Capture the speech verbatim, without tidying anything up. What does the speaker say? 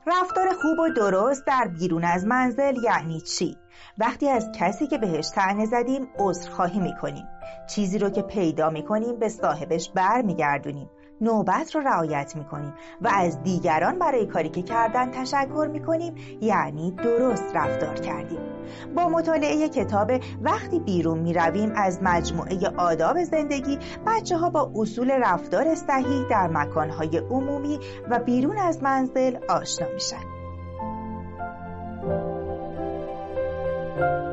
رفتار خوب و درست در بیرون از منزل یعنی چی؟ وقتی از کسی که بهش طعنه زدیم عذرخواهی میکنیم، چیزی رو که پیدا میکنیم به صاحبش بر میگردونیم، نوبت رو رعایت میکنیم و از دیگران برای کاری که کردن تشکر میکنیم، یعنی درست رفتار کردیم. با مطالعه کتاب وقتی بیرون میرویم از مجموعه آداب زندگی، بچه ها با اصول رفتار صحیح در مکانهای عمومی و بیرون از منزل آشنا میشن.